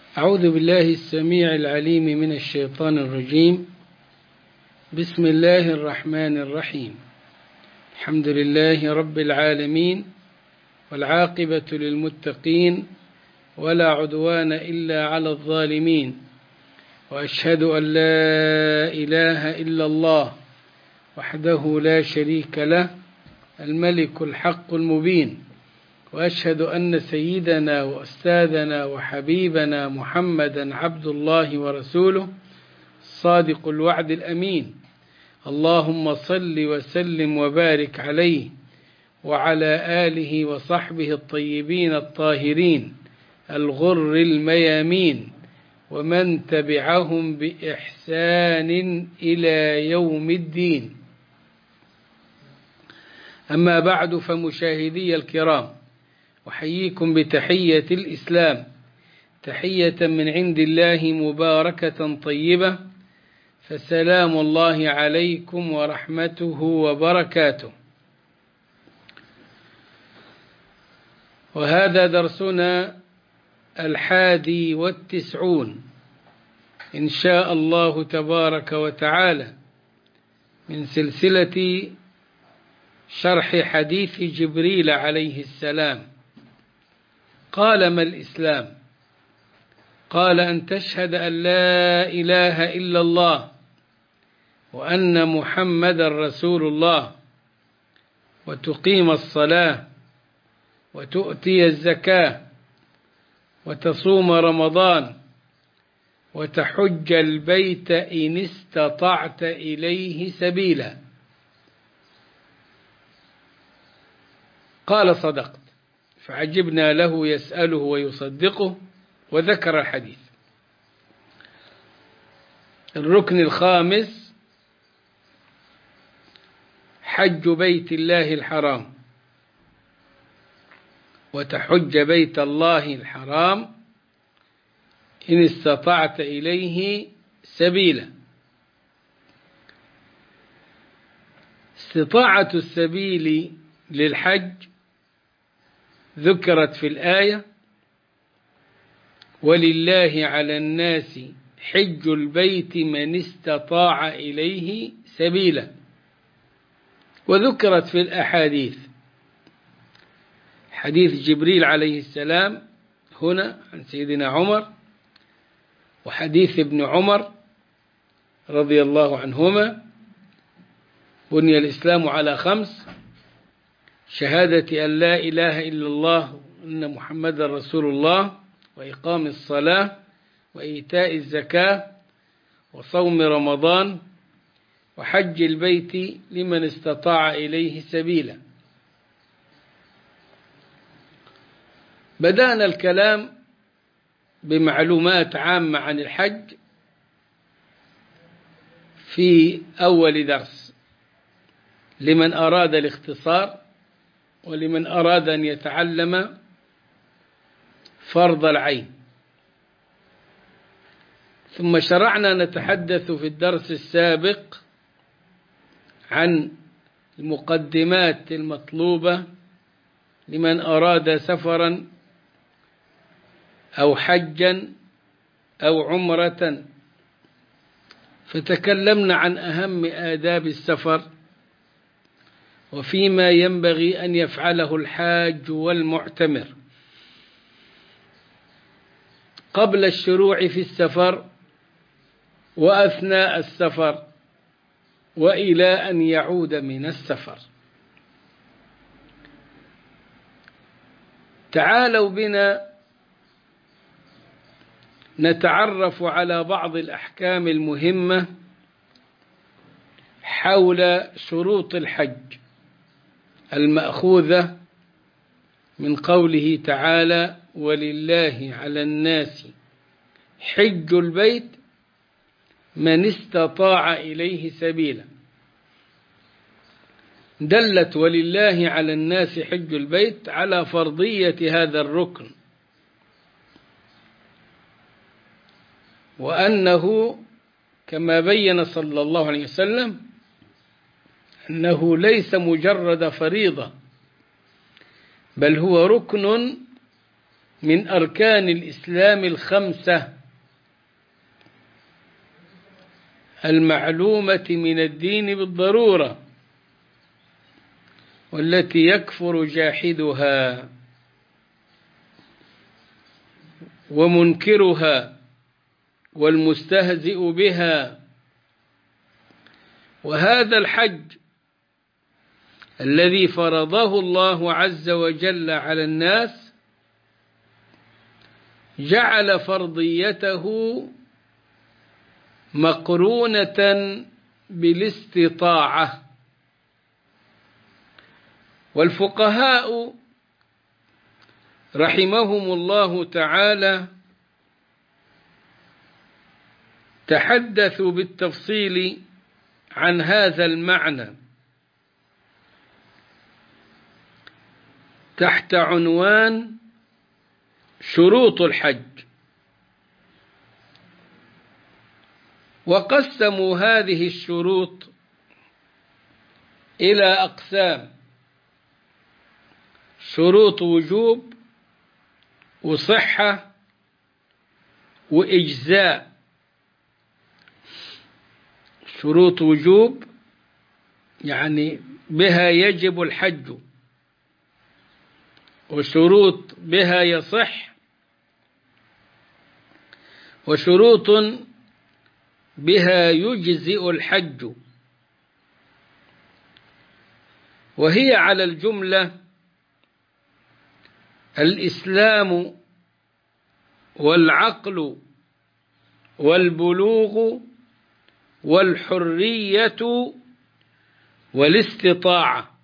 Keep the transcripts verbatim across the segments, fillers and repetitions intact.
أعوذ بالله السميع العليم من الشيطان الرجيم. بسم الله الرحمن الرحيم. الحمد لله رب العالمين، والعاقبة للمتقين، ولا عدوان إلا على الظالمين، وأشهد أن لا إله إلا الله وحده لا شريك له الملك الحق المبين، وأشهد أن سيدنا وأستاذنا وحبيبنا محمدا عبد الله ورسوله الصادق الوعد الأمين. اللهم صل وسلم وبارك عليه وعلى آله وصحبه الطيبين الطاهرين الغر الميامين، ومن تبعهم بإحسان إلى يوم الدين. أما بعد، فمشاهدي الكرام، أحييكم بتحية الإسلام، تحية من عند الله مباركة طيبة، فسلام الله عليكم ورحمته وبركاته. وهذا درسنا الحادي والتسعون إن شاء الله تبارك وتعالى من سلسلة شرح حديث جبريل عليه السلام. قال: ما الإسلام؟ قال: أن تشهد أن لا إله إلا الله وأن محمد رسول الله، وتقيم الصلاة، وتؤتي الزكاة، وتصوم رمضان، وتحج البيت إن استطعت إليه سبيلا. قال: صدقت. فعجبنا له يسأله ويصدقه، وذكر الحديث. الركن الخامس: حج بيت الله الحرام. وتحج بيت الله الحرام إن استطعت إليه سبيلا. استطاعة السبيل للحج ذكرت في الآية: ولله على الناس حج البيت من استطاع إليه سبيلا. وذكرت في الأحاديث: حديث جبريل عليه السلام هنا عن سيدنا عمر، وحديث ابن عمر رضي الله عنهما: بني الإسلام على خمس: شهادة أن لا إله إلا الله وأن محمد رسول الله، وإقام الصلاة، وإيتاء الزكاة، وصوم رمضان، وحج البيت لمن استطاع إليه سبيلا. بدأنا الكلام بمعلومات عامة عن الحج في أول درس لمن أراد الاختصار، ولمن أراد أن يتعلم فرض العين. ثم شرعنا نتحدث في الدرس السابق عن المقدمات المطلوبة لمن أراد سفرا أو حجا أو عمرة، فتكلمنا عن أهم آداب السفر وفيما ينبغي أن يفعله الحاج والمعتمر قبل الشروع في السفر، وأثناء السفر، وإلى أن يعود من السفر. تعالوا بنا نتعرف على بعض الأحكام المهمة حول شروط الحج المأخوذة من قوله تعالى: ولله على الناس حج البيت من استطاع إليه سبيلا. دلت ولله على الناس حج البيت على فرضية هذا الركن، وأنه كما بين صلى الله عليه وسلم أنه ليس مجرد فريضة، بل هو ركن من أركان الإسلام الخمسة المعلومة من الدين بالضرورة، والتي يكفر جاحدها ومنكرها والمستهزئ بها. وهذا الحج الذي فرضه الله عز وجل على الناس جعل فرضيته مقرونة بالاستطاعة. والفقهاء رحمهم الله تعالى تحدثوا بالتفصيل عن هذا المعنى تحت عنوان شروط الحج، وقسموا هذه الشروط إلى أقسام: شروط وجوب وصحة وإجزاء. شروط وجوب يعني بها يجب الحج، وشروط بها يصح، وشروط بها يجزئ الحج. وهي على الجملة الإسلام والعقل والبلوغ والحرية والاستطاعة.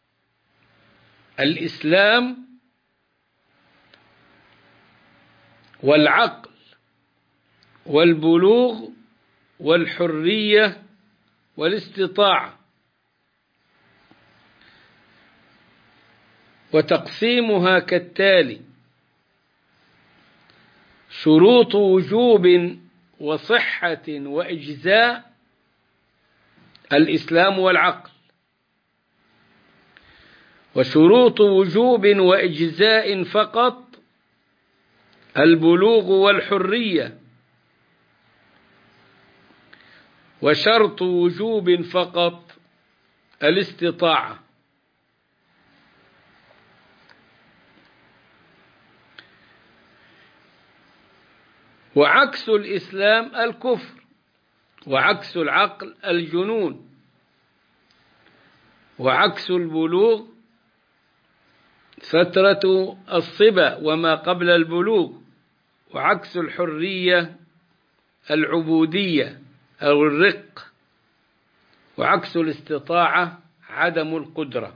الإسلام والعقل والبلوغ والحرية والاستطاعة. وتقسيمها كالتالي: شروط وجوب وصحة وإجزاء الإسلام والعقل، وشروط وجوب وإجزاء فقط البلوغ والحرية، وشرط وجوب فقط الاستطاعة. وعكس الإسلام الكفر، وعكس العقل الجنون، وعكس البلوغ فترة الصبا وما قبل البلوغ، وعكس الحرية العبودية أو الرق، وعكس الاستطاعة عدم القدرة.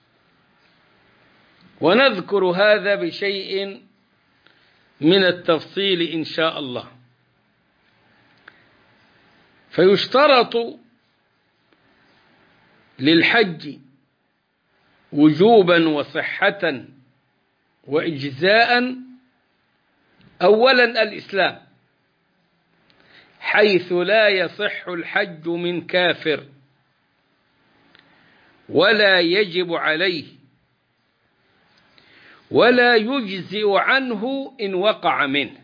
ونذكر هذا بشيء من التفصيل إن شاء الله. فيشترط للحج وجوبا وصحة وإجزاء أولا الإسلام، حيث لا يصح الحج من كافر ولا يجب عليه ولا يجزئ عنه إن وقع منه.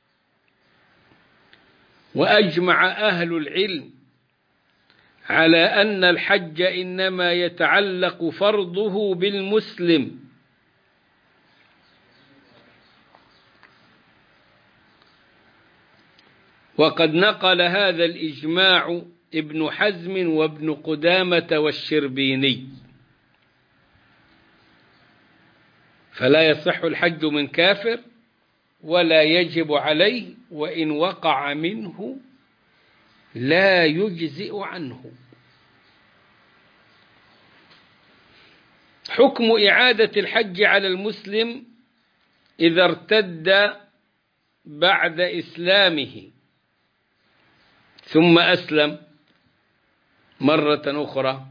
وأجمع أهل العلم على أن الحج إنما يتعلق فرضه بالمسلم، وقد نقل هذا الإجماع ابن حزم وابن قدامة والشربيني. فلا يصح الحج من كافر ولا يجب عليه، وإن وقع منه لا يجزئ عنه. حكم إعادة الحج على المسلم إذا ارتد بعد إسلامه ثم أسلم مرة أخرى.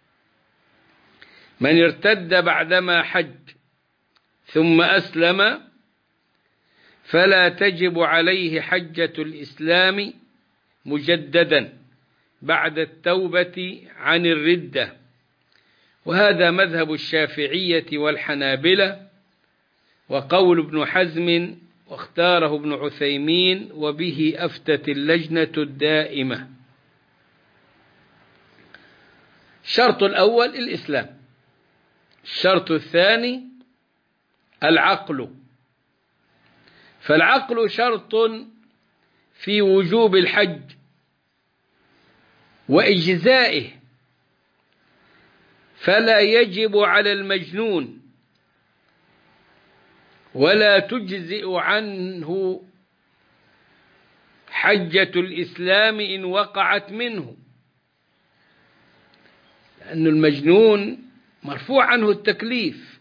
من ارتد بعدما حج ثم أسلم فلا تجب عليه حجة الإسلام مجددا بعد التوبة عن الردة. وهذا مذهب الشافعية والحنابلة وقول ابن حزم واختاره ابن عثيمين، وبه أفتت اللجنة الدائمة. الشرط الأول الإسلام. الشرط الثاني العقل. فالعقل شرط في وجوب الحج وإجزائه، فلا يجب على المجنون ولا تجزئ عنه حجة الإسلام إن وقعت منه، لأن المجنون مرفوع عنه التكليف،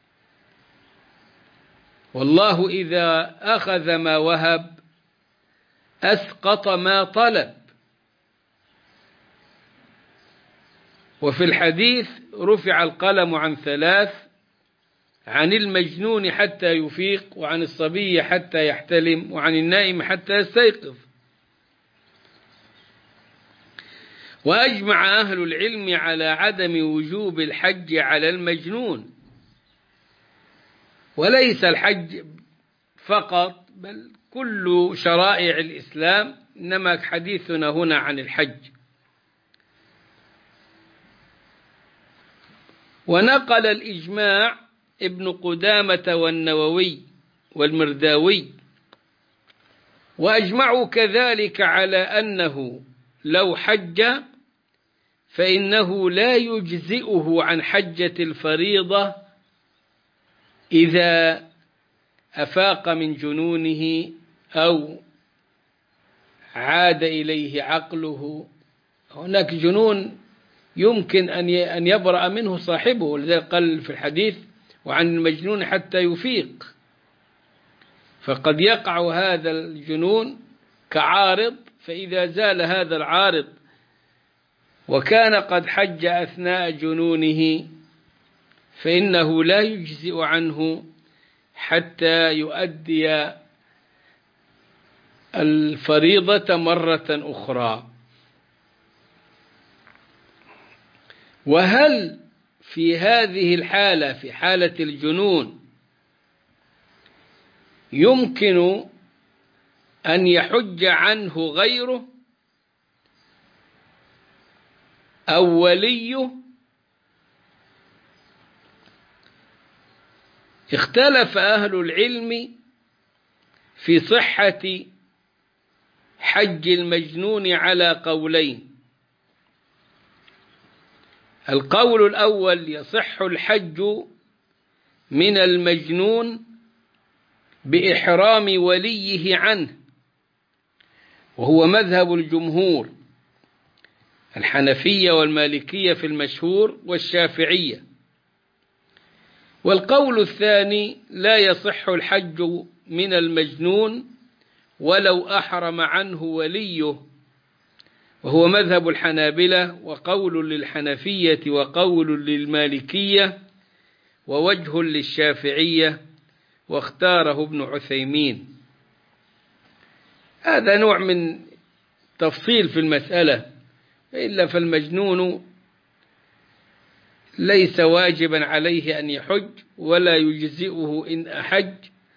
والله إذا أخذ ما وهب أسقط ما طلب. وفي الحديث رفع القلم عن ثلاث: عن المجنون حتى يفيق، وعن الصبي حتى يحتلم، وعن النائم حتى يستيقظ. وأجمع أهل العلم على عدم وجوب الحج على المجنون، وليس الحج فقط بل كل شرائع الإسلام، إنما حديثنا هنا عن الحج. ونقل الإجماع ابن قدامة والنووي والمرداوي، وأجمعوا كذلك على أنه لو حج فإنه لا يجزئه عن حجة الفريضة إذا أفاق من جنونه أو عاد إليه عقله. هناك جنون يمكن أن يبرأ منه صاحبه، ولذلك قال في الحديث: وعن المجنون حتى يفيق. فقد يقع هذا الجنون كعارض، فإذا زال هذا العارض وكان قد حج أثناء جنونه فإنه لا يجزئ عنه حتى يؤدي الفريضة مرة أخرى. وهل في هذه الحالة، في حالة الجنون، يمكن أن يحج عنه غيره أو وليه؟ اختلف أهل العلم في صحة حج المجنون على قولين. القول الأول: يصح الحج من المجنون بإحرام وليه عنه، وهو مذهب الجمهور الحنفية والمالكية في المشهور والشافعية. والقول الثاني: لا يصح الحج من المجنون ولو أحرم عنه وليه، وهو مذهب الحنابلة وقول للحنفية وقول للمالكية ووجه للشافعية، واختاره ابن عثيمين. هذا نوع من تفصيل في المسألة، إلا فالمجنون ليس واجبا عليه أن يحج، ولا يجزئه إن أحج،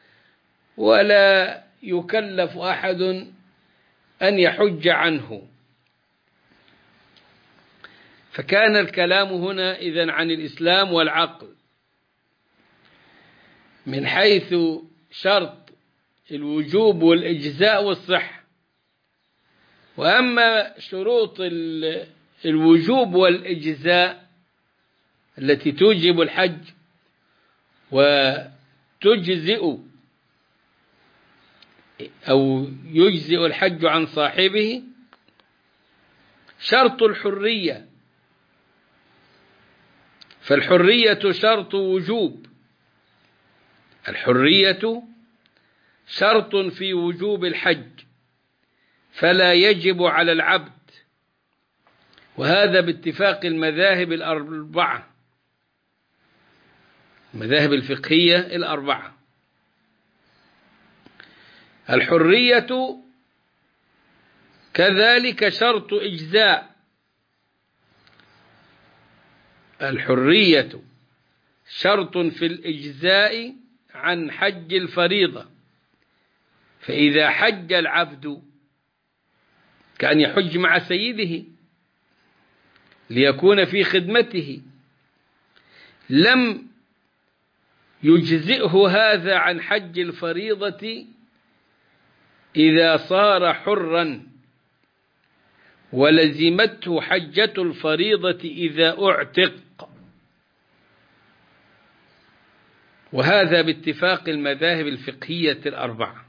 ولا يكلف أحد أن يحج عنه. فكان الكلام هنا إذن عن الإسلام والعقل من حيث شرط الوجوب والإجزاء والصحة. وأما شروط الوجوب والإجزاء التي توجب الحج وتجزئ أو يجزئ الحج عن صاحبه: شرط الحرية. فالحرية شرط وجوب، الحرية شرط في وجوب الحج، فلا يجب على العبد، وهذا باتفاق المذاهب الأربعة، المذاهب الفقهية الأربعة. الحرية كذلك شرط إجزاء، الحرية شرط في الإجزاء عن حج الفريضة. فإذا حج العبد كأن يحج مع سيده ليكون في خدمته، لم يجزئه هذا عن حج الفريضة إذا صار حرا، ولزمته حجة الفريضة إذا أعتق، وهذا باتفاق المذاهب الفقهية الأربعة.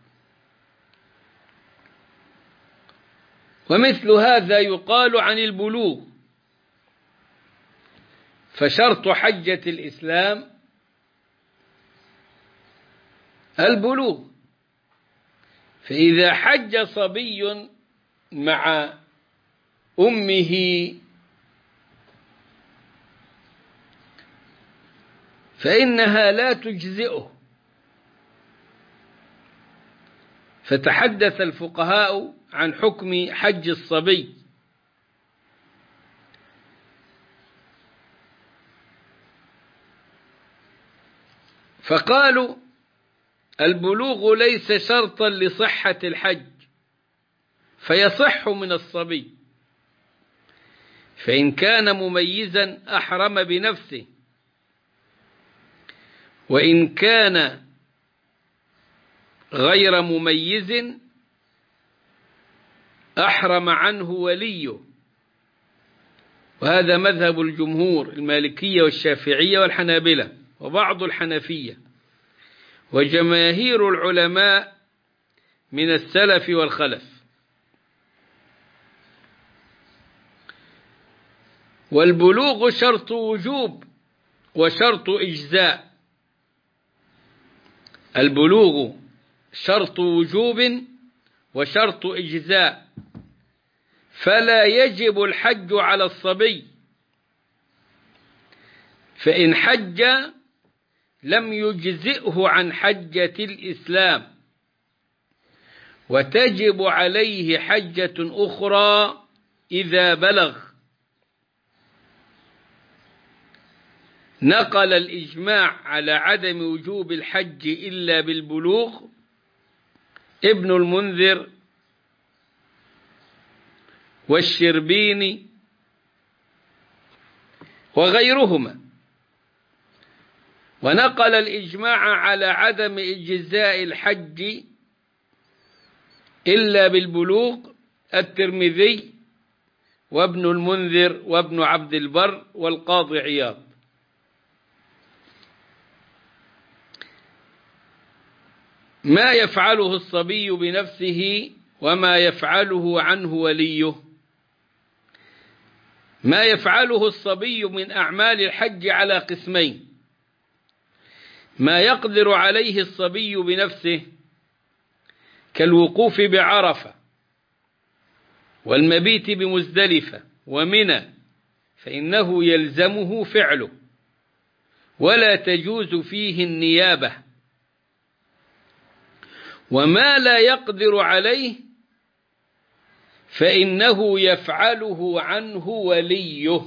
ومثل هذا يقال عن البلوغ، فشرط حجة الإسلام البلوغ، فإذا حج صبي مع أمه فإنها لا تجزئه. فتحدث الفقهاء عن حكم حج الصبي، فقالوا البلوغ ليس شرطا لصحة الحج، فيصح من الصبي، فإن كان مميزا أحرم بنفسه، وإن كان غير مميز أحرم عنه وليه. وهذا مذهب الجمهور المالكية والشافعية والحنابلة وبعض الحنفية وجماهير العلماء من السلف والخلف. والبلوغ شرط وجوب وشرط إجزاء. البلوغ شرط وجوب وشرط إجزاء، فلا يجب الحج على الصبي، فإن حج لم يجزئه عن حجة الإسلام، وتجب عليه حجة أخرى إذا بلغ. نقل الإجماع على عدم وجوب الحج إلا بالبلوغ ابن المنذر والشربيني وغيرهما، ونقل الإجماع على عدم إجزاء الحج إلا بالبلوغ الترمذي وابن المنذر وابن عبد البر والقاضي عياض. ما يفعله الصبي بنفسه وما يفعله عنه وليه. ما يفعله الصبي من أعمال الحج على قسمين: ما يقدر عليه الصبي بنفسه كالوقوف بعرفة والمبيت بمزدلفة ومنى، فإنه يلزمه فعله ولا تجوز فيه النيابة. وما لا يقدر عليه فإنه يفعله عنه وليه،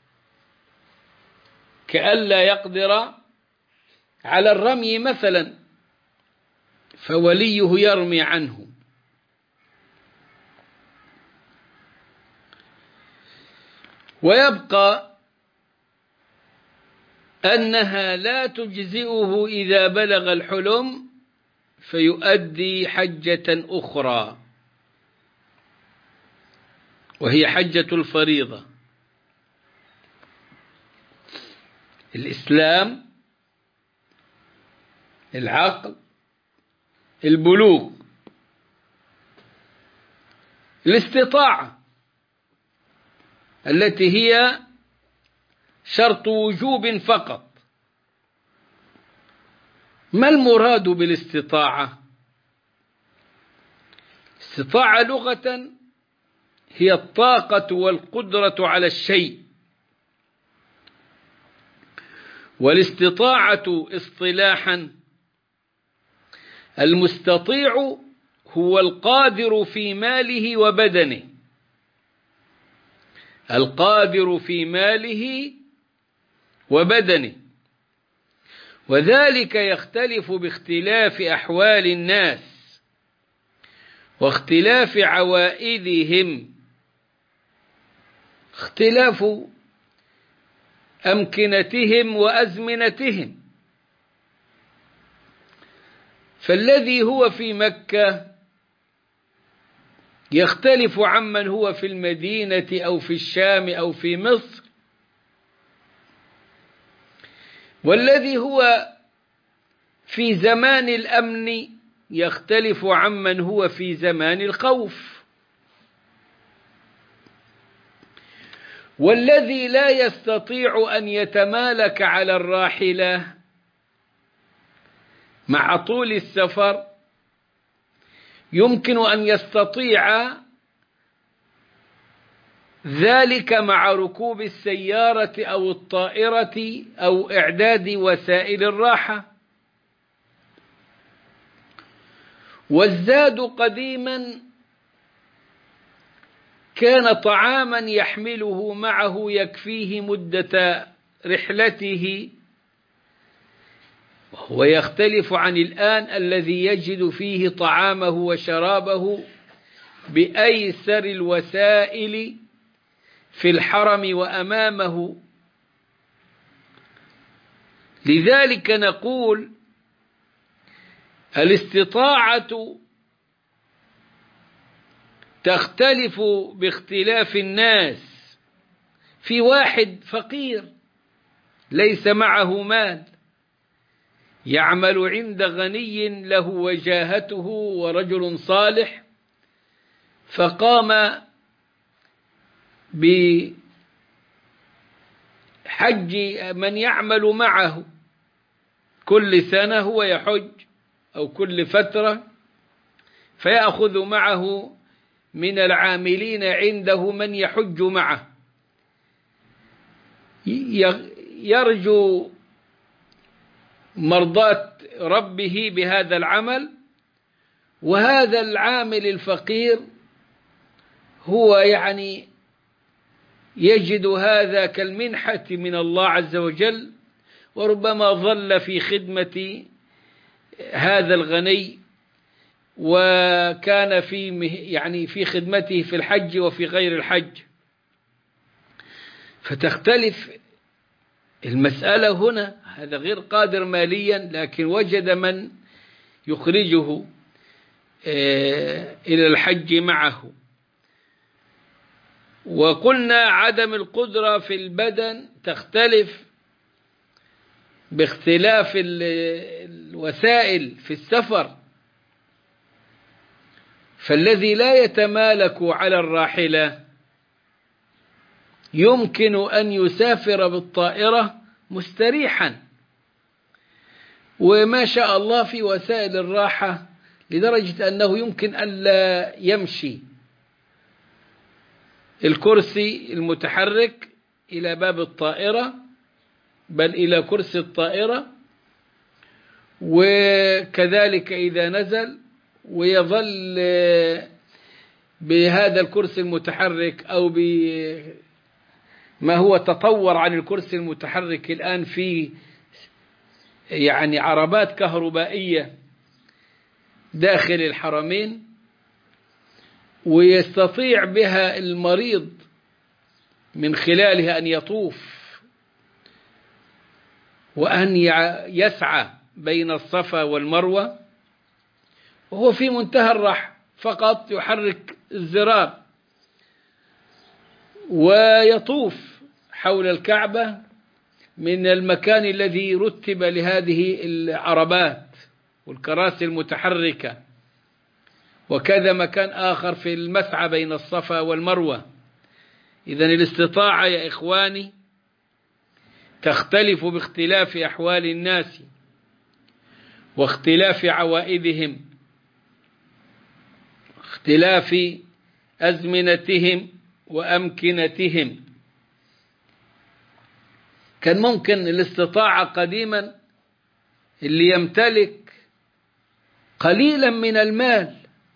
كأن لا يقدر على الرمي مثلا فوليه يرمي عنه. ويبقى أنها لا تجزئه إذا بلغ الحلم فيؤدي حجة أخرى وهي حجة الفريضة. الإسلام، العقل، البلوغ، الاستطاعة التي هي شرط وجوب فقط. ما المراد بالاستطاعة؟ استطاعة لغة هي الطاقة والقدرة على الشيء، والاستطاعة اصطلاحا المستطيع هو القادر في ماله وبدنه. القادر في ماله وبدنه. وذلك يختلف باختلاف أحوال الناس واختلاف عوائدهم، اختلاف أمكنتهم وأزمنتهم. فالذي هو في مكة يختلف عمن هو في المدينة أو في الشام أو في مصر، والذي هو في زمان الأمن يختلف عمن هو في زمان الخوف، والذي لا يستطيع أن يتمالك على الراحلة مع طول السفر يمكن أن يستطيع ذلك مع ركوب السيارة أو الطائرة أو إعداد وسائل الراحة. والزاد قديما كان طعاما يحمله معه يكفيه مدة رحلته، وهو يختلف عن الآن الذي يجد فيه طعامه وشرابه بأيسر الوسائل في الحرم وأمامه. لذلك نقول الاستطاعة تختلف باختلاف الناس. في واحد فقير ليس معه مال يعمل عند غني له وجاهته ورجل صالح، فقام بحج من يعمل معه كل سنة، هو يحج أو كل فترة، فيأخذ معه من العاملين عنده من يحج معه، يرجو مرضاة ربه بهذا العمل. وهذا العامل الفقير هو يعني يجد هذا كالمنحة من الله عز وجل، وربما ظل في خدمة هذا الغني وكان في يعني في خدمته في الحج وفي غير الحج. فتختلف المسألة هنا. هذا غير قادر ماليا لكن وجد من يخرجه إلى الحج معه. وقلنا عدم القدرة في البدن تختلف باختلاف الوسائل في السفر، فالذي لا يتمالك على الراحلة يمكن أن يسافر بالطائرة مستريحا، وما شاء الله في وسائل الراحة لدرجة أنه يمكن ألا يمشي. الكرسي المتحرك إلى باب الطائرة بل إلى كرسي الطائرة، وكذلك إذا نزل ويظل بهذا الكرسي المتحرك أو بما هو تطور عن الكرسي المتحرك الآن في يعني عربات كهربائية داخل الحرمين، ويستطيع بها المريض من خلالها أن يطوف وأن يسعى بين الصفا والمروة وهو في منتهى الراحة، فقط يحرك الزرار ويطوف حول الكعبة من المكان الذي رتب لهذه العربات والكراسي المتحركة، وكذا مكان آخر في المسعى بين الصفا والمروة. إذن الاستطاعة يا إخواني تختلف باختلاف أحوال الناس واختلاف عوائدهم، اختلاف أزمنتهم وأمكنتهم. كان ممكن الاستطاعة قديما اللي يمتلك قليلا من المال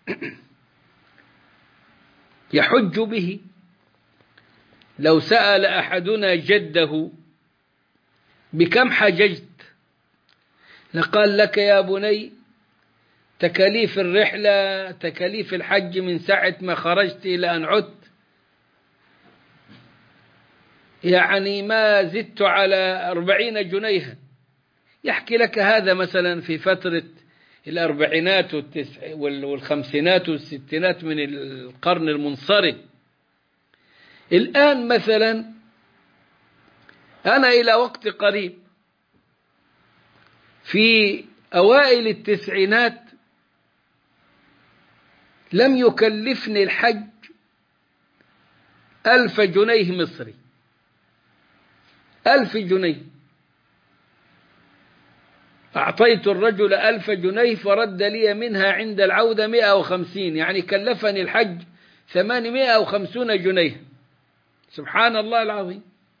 يحج به. لو سأل أحدنا جده بكم حججت لقال لك يا بني تكاليف الرحلة تكاليف الحج من ساعة ما خرجت إلى أن عدت يعني ما زدت على أربعين جنيها. يحكي لك هذا مثلا في فترة الأربعينات والتسع والخمسينات والستينات من القرن المنصرم. الآن مثلا أنا إلى وقت قريب في أوائل التسعينات لم يكلفني الحج ألف جنيه مصري، ألف جنيه. أعطيت الرجل ألف جنيه فرد لي منها عند العودة مئة وخمسين، يعني كلفني الحج ثمانمائة وخمسين جنيه. سبحان الله العظيم.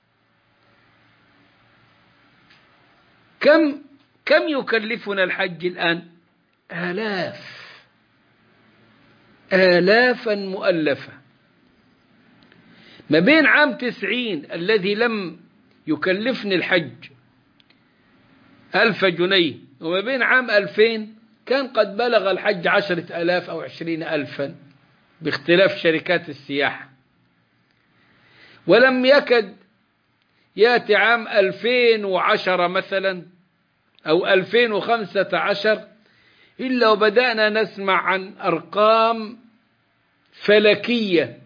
كم كم يكلفنا الحج الآن؟ آلاف آلافا مؤلفة. ما بين عام تسعين الذي لم يكلفني الحج ألف جنيه وما بين عام ألفين كان قد بلغ الحج عشرة ألاف أو عشرين ألفا باختلاف شركات السياحة. ولم يكد يأتي عام ألفين وعشرة مثلا أو ألفين وخمسة عشر إلا وبدأنا نسمع عن أرقام فلكية.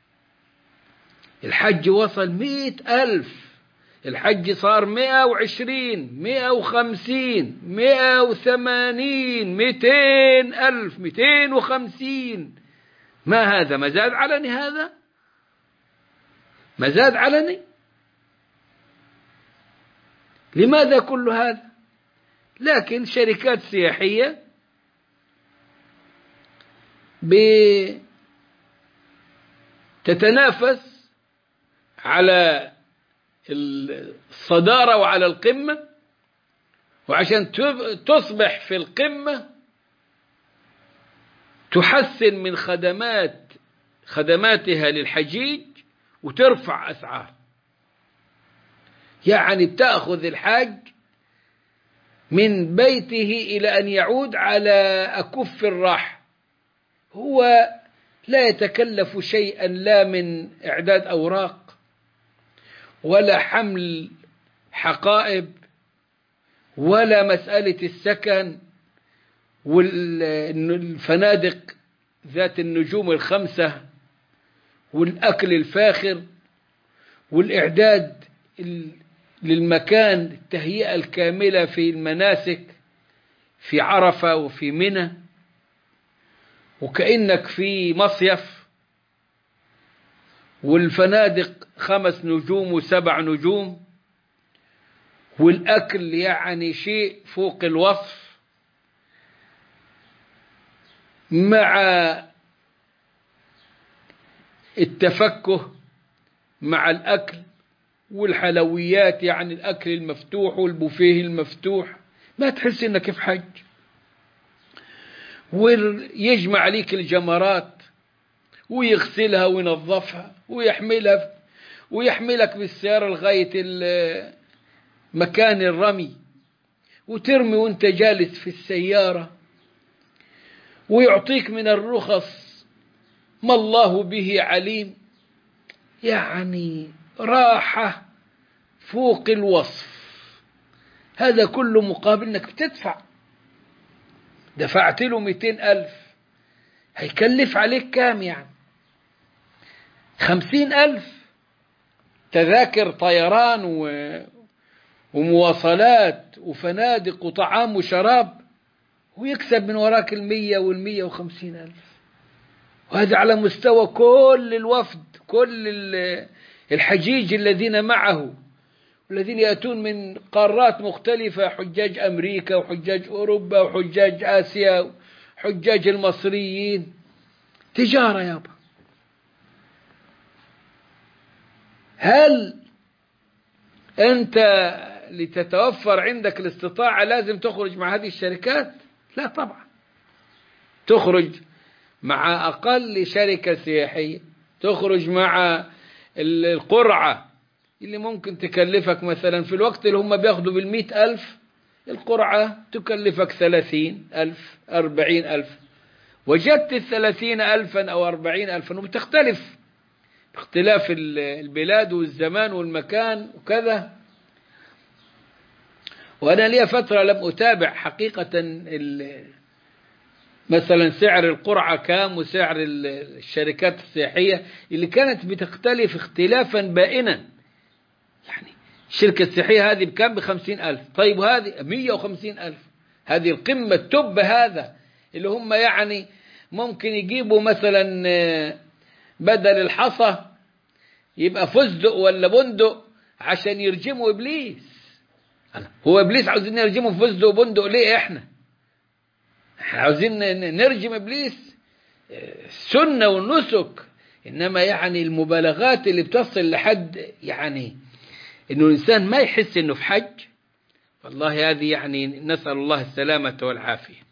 الحج وصل مئة ألف، الحج صار مئة وعشرين، مئة وخمسين، مئة وثمانين، مئتين ألف، مئتين وخمسين. ما هذا؟ ما زاد علني هذا؟ ما زاد علني؟ لماذا كل هذا؟ لكن شركات سياحية بتتنافس على الصدارة وعلى القمة، وعشان تصبح في القمة تحسن من خدمات خدماتها للحجيج وترفع أسعار. يعني بتأخذ الحاج من بيته إلى أن يعود على أكف الراحة. هو لا يتكلف شيئا لا من إعداد أوراق ولا حمل حقائب ولا مسألة السكن والفنادق ذات النجوم الخمسة والأكل الفاخر والإعداد للمكان، التهيئة الكاملة في المناسك في عرفة وفي منى وكأنك في مصيف، والفنادق خمس نجوم وسبع نجوم، والأكل يعني شيء فوق الوصف، مع التفكه مع الأكل والحلويات، يعني الأكل المفتوح والبوفيه المفتوح. ما تحس إنك في حج. ويجمع عليك الجمرات ويغسلها وينظفها ويحملها ويحملك بالسيارة لغاية مكان الرمي وترمي وانت جالس في السيارة، ويعطيك من الرخص ما الله به عليم. يعني راحة فوق الوصف. هذا كله مقابل انك بتدفع. دفعت له مئتين ألف، هيكلف عليك كام؟ يعني خمسين ألف تذاكر طيران و... ومواصلات وفنادق وطعام وشراب، ويكسب من وراك المية والمية وخمسين ألف. وهذا على مستوى كل الوفد، كل الحجيج الذين معه، والذين يأتون من قارات مختلفة، حجاج أمريكا وحجاج أوروبا وحجاج آسيا وحجاج المصريين. تجارة يابا. هل أنت لتتوفر عندك الاستطاعة لازم تخرج مع هذه الشركات؟ لا طبعا. تخرج مع أقل شركة سياحية، تخرج مع القرعة اللي ممكن تكلفك مثلا في الوقت اللي هم بياخدوا بالمئة ألف القرعة تكلفك ثلاثين ألف أربعين ألف، وجدت الثلاثين ألفا أو أربعين ألفا، وبتختلف باختلاف البلاد والزمان والمكان وكذا. وأنا لي فترة لم أتابع حقيقة مثلا سعر القرعة كام وسعر الشركات السياحية اللي كانت بتختلف اختلافا بائنا. يعني الشركة السياحية هذه بكام؟ بخمسين ألف، طيب وهذه مية وخمسين ألف. هذه القمة التوب، هذا اللي هم يعني ممكن يجيبوا مثلا بدل الحصى يبقى فستق ولا بندق عشان يرجموا إبليس. هو إبليس عاوزين نرجمه في فستق وبندق ليه؟ إحنا احنا عاوزين نرجم إبليس سنة والنسك. إنما يعني المبالغات اللي بتصل لحد يعني إنه الإنسان ما يحس إنه في حج، والله هذه يعني نسأل الله السلامة والعافية.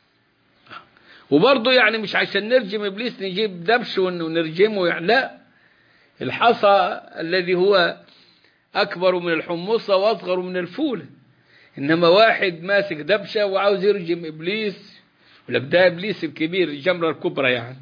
وبرضه يعني مش عشان نرجم إبليس نجيب دبش ونرجمه، يعني لا، الحصى الذي هو أكبر من الحمصة وأصغر من الفولة. إنما واحد ماسك دبشة وعاوز يرجم إبليس، ولا ده إبليس الكبير، الجمرة الكبرى، يعني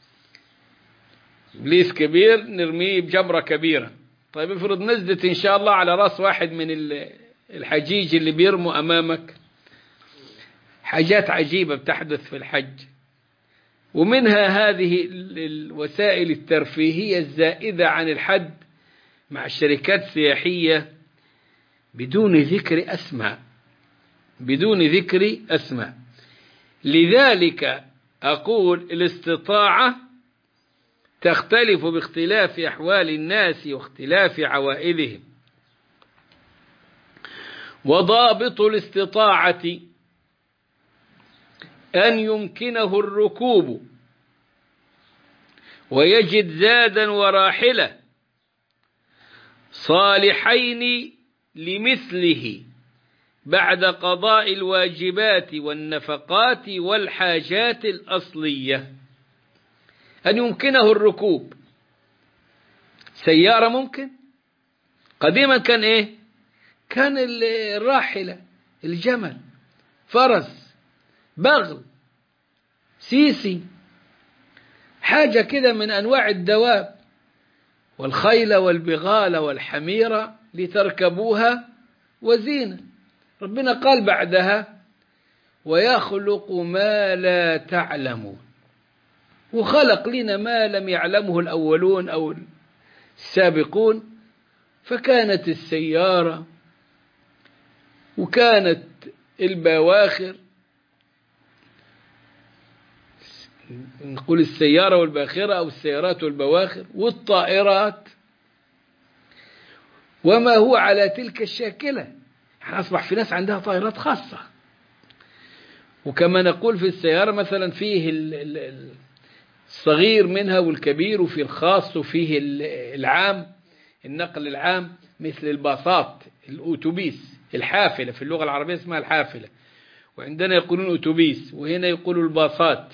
إبليس كبير نرميه بجمرة كبيرة. طيب افرض نزلت إن شاء الله على رأس واحد من الحجيج اللي بيرموا أمامك. حاجات عجيبة بتحدث في الحج، ومنها هذه الوسائل الترفيهية الزائدة عن الحد مع الشركات السياحية بدون ذكر أسماء، بدون ذكر أسماء. لذلك أقول الاستطاعة تختلف باختلاف أحوال الناس واختلاف عوائدهم. وضابط الاستطاعة أن يمكنه الركوب ويجد زادا وراحلة صالحين لمثله بعد قضاء الواجبات والنفقات والحاجات الأصلية. أن يمكنه الركوب، سيارة ممكن. قديما كان إيه؟ كان الراحلة، الجمل، فرس، بغل، سيسي، حاجة كده من أنواع الدواب، والخيل والبغال والحميرة لتركبوها وزينة. ربنا قال بعدها ويخلق ما لا تعلمون، وخلق لنا ما لم يعلمه الأولون أو السابقون. فكانت السيارة وكانت البواخر، نقول السيارة والباخرة أو السيارات والبواخر، والطائرات وما هو على تلك الشاكلة. يعني أصبح في ناس عندها طائرات خاصة. وكما نقول في السيارة مثلا فيه الصغير منها والكبير، وفي الخاص وفيه العام، النقل العام، مثل الباصات، الأوتوبيس، الحافلة، في اللغة العربية اسمها الحافلة، وعندنا يقولون أوتوبيس، وهنا يقولوا الباصات.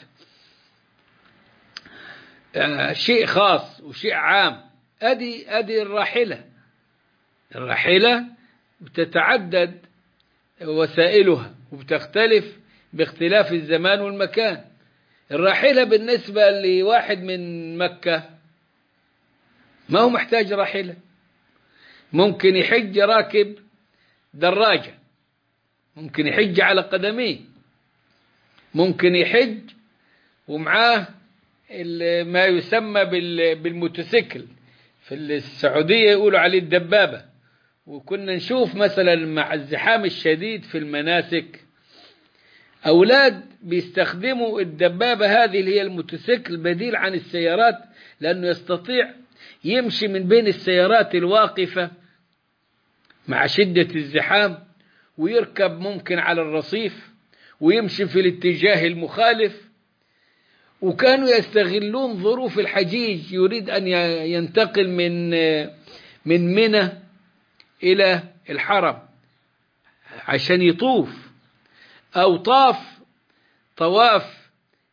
آه شيء خاص وشيء عام. أدي أدي الراحلة. الراحلة بتتعدد وسائلها وبتختلف باختلاف الزمان والمكان. الراحلة بالنسبة لواحد من مكة ما هو محتاج راحلة، ممكن يحج راكب دراجة، ممكن يحج على قدميه، ممكن يحج ومعاه ما يسمى بالموتوسيكل، في السعودية يقولوا عليه الدبابة. وكنا نشوف مثلا مع الزحام الشديد في المناسك أولاد بيستخدموا الدبابة هذه اللي هي الموتوسيكل بديل عن السيارات، لأنه يستطيع يمشي من بين السيارات الواقفة مع شدة الزحام، ويركب ممكن على الرصيف ويمشي في الاتجاه المخالف. وكانوا يستغلون ظروف الحجيج، يريد أن ينتقل من من منى إلى الحرم عشان يطوف، أو طاف طواف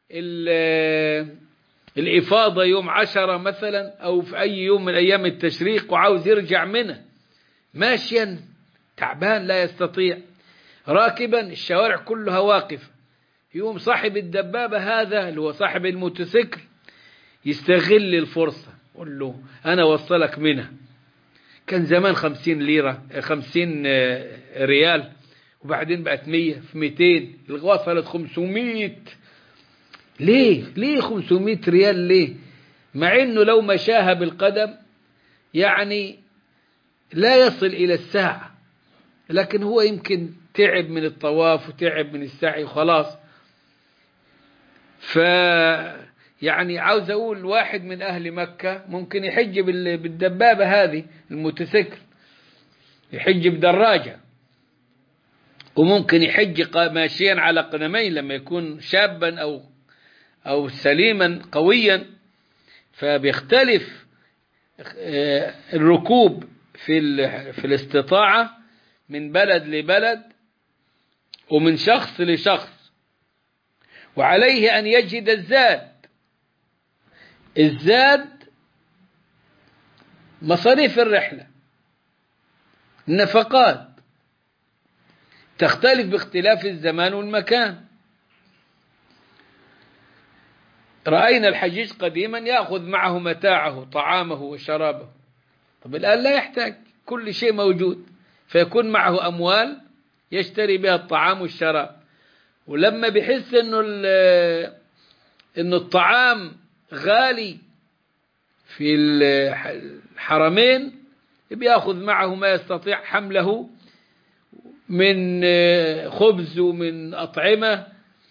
الإفاضة يوم عشرة مثلا، أو في أي يوم من أيام التشريق، وعاوز يرجع منى ماشيا تعبان لا يستطيع. راكبا الشوارع كلها واقفة، يوم صاحب الدبابة هذا اللي هو صاحب الموتوسيكل يستغل الفرصة، يقول له أنا وصلك منها. كان زمان خمسين ليرة خمسين ريال، وبعدين بقت مية في ميتين، وصلت خمسمية. ليه ليه خمسمية ريال ليه؟ مع انه لو مشاها بالقدم يعني لا يصل الى الساعة، لكن هو يمكن تعب من الطواف وتعب من السعي وخلاص. ف يعني عاوز اقول واحد من اهل مكة ممكن يحج بالدبابة هذه الموتوسيكل، يحج بدراجة، وممكن يحج ماشيا على قدمين لما يكون شابا او او سليما قويا. فبيختلف الركوب في في الاستطاعة من بلد لبلد ومن شخص لشخص. وعليه أن يجد الزاد. الزاد مصاريف الرحلة، النفقات تختلف باختلاف الزمان والمكان. رأينا الحجيج قديما يأخذ معه متاعه طعامه وشرابه، طب الآن لا يحتاج، كل شيء موجود، فيكون معه أموال يشتري بها الطعام والشراب. ولما بيحس إنه إنه الطعام غالي في الحرمين بيأخذ معه ما يستطيع حمله من خبز ومن أطعمة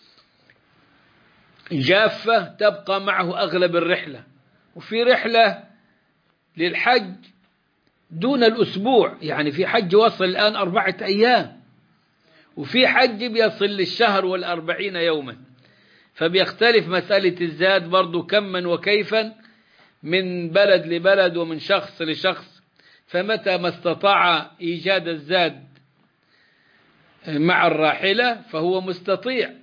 جافة تبقى معه أغلب الرحلة. وفي رحلة للحج دون الأسبوع، يعني في حج وصل الآن أربعة أيام، وفي حج بيصل للشهر والأربعين يوما. فبيختلف مسألة الزاد برضو كما وكيفا من بلد لبلد ومن شخص لشخص. فمتى ما استطاع إيجاد الزاد مع الراحلة فهو مستطيع.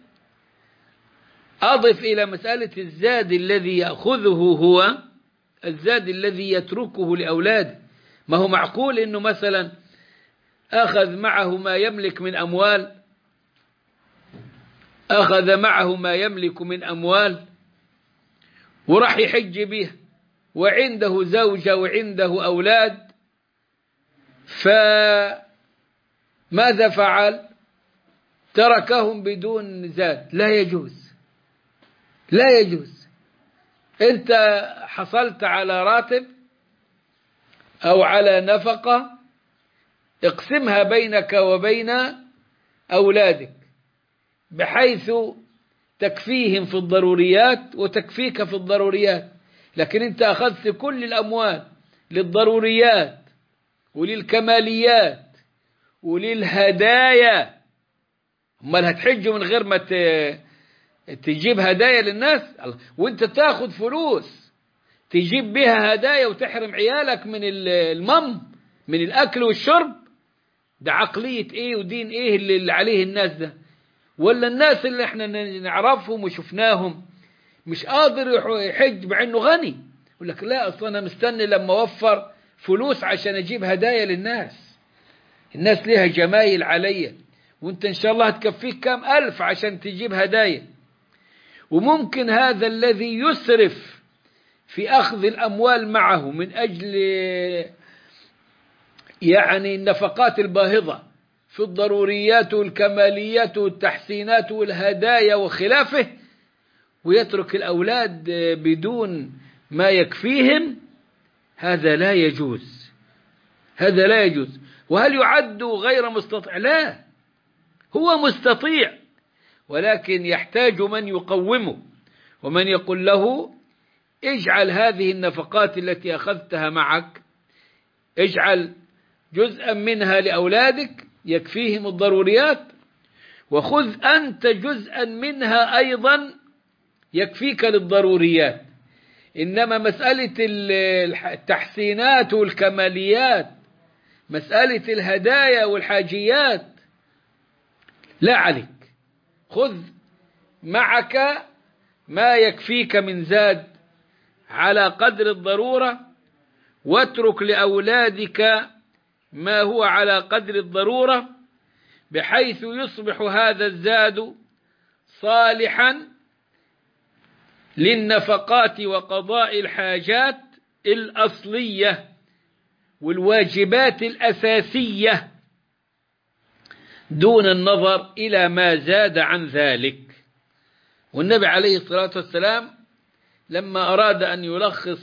أضف إلى مسألة الزاد الذي يأخذه هو الزاد الذي يتركه لأولاده. ما هو معقول إنه مثلا أخذ معه ما يملك من أموال أخذ معه ما يملك من أموال وراح يحج به، وعنده زوجة وعنده أولاد، فماذا فعل؟ تركهم بدون زاد. لا يجوز، لا يجوز. أنت حصلت على راتب أو على نفقة، اقسمها بينك وبين أولادك بحيث تكفيهم في الضروريات وتكفيك في الضروريات. لكن أنت أخذت كل الأموال للضروريات وللكماليات وللهدايا، أمال هتحج من غير ما تجيب هدايا للناس؟ وانت تاخذ فلوس تجيب بها هدايا وتحرم عيالك من المم من الأكل والشرب؟ ده عقلية ايه ودين ايه اللي عليه الناس ده؟ ولا الناس اللي احنا نعرفهم وشفناهم مش قادر يحج مع انه غني، يقول لك لا اصلا انا مستني لما اوفر فلوس عشان اجيب هدايا للناس، الناس ليها جمايل عليا، وانت ان شاء الله هتكفيك كام ألف عشان تجيب هدايا. وممكن هذا الذي يسرف في أخذ الأموال معه من أجل يعني النفقات الباهظة في الضروريات والكماليات والتحسينات والهدايا وخلافه، ويترك الأولاد بدون ما يكفيهم، هذا لا يجوز، هذا لا يجوز. وهل يعد غير مستطيع؟ لا، هو مستطيع، ولكن يحتاج من يقومه ومن يقول له اجعل هذه النفقات التي أخذتها معك اجعل جزءا منها لأولادك يكفيهم الضروريات، وخذ أنت جزءا منها أيضا يكفيك للضروريات. إنما مسألة التحسينات والكماليات، مسألة الهدايا والحاجيات، لا عليك، خذ معك ما يكفيك من زاد على قدر الضرورة، واترك لأولادك ما هو على قدر الضرورة. بحيث يصبح هذا الزاد صالحا للنفقات وقضاء الحاجات الأصلية والواجبات الأساسية دون النظر إلى ما زاد عن ذلك. والنبي عليه الصلاة والسلام لما أراد أن يلخص